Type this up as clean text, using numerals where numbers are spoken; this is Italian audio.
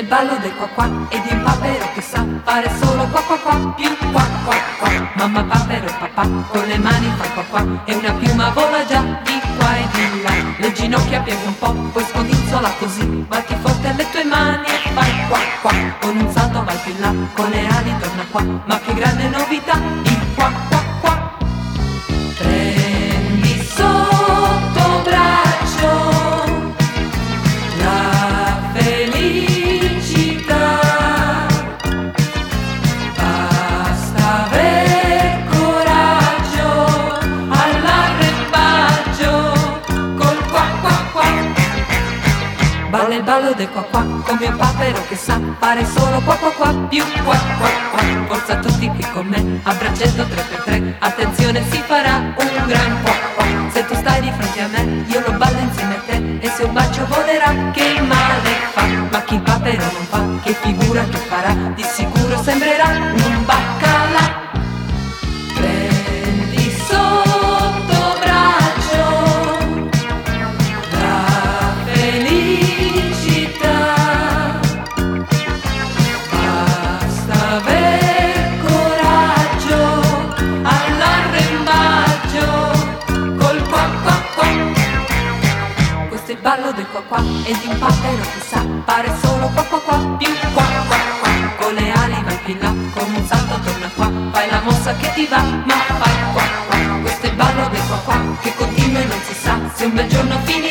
il ballo del qua qua e di un papero che sa fare solo qua qua qua più qua qua qua. Mamma papero e papà con le mani fa qua qua e una piuma vola già di qua e di là. Le ginocchia piega un po', poi scodinzola così, batti forte alle tue mani e fai qua qua. Con un salto vai più in là, con le ali torna qua, ma che grande novità, il qua qua qua. Prendi sotto braccio la felicità, basta aver coraggio all'arrembaggio col qua qua qua. Balla il ballo del qua qua con mio papero che sa fare solo qua qua qua più qua qua qua. Forza tutti qui con me a braccetto 3x3, attenzione si farà un gran qua qua. Se tu stai di fronte a me io lo ballo insieme a te e se un bacio volerà che male fa. Ma chi il papero non fa, che figura che farà, di sicuro sembrerà un baccalà. Prendi sotto braccio la felicità, basta aver coraggio all'arrembaggio col qua qua qua. Questo è il ballo del qua qua e di un papero che sa fare solo qua qua qua più qua qua qua. Con le ali vai più in là, con un salto torna qua, fai la mossa che ti va, ma fai qua qua. Questo è il ballo del qua qua che continua e non si sa se un bel giorno finirà.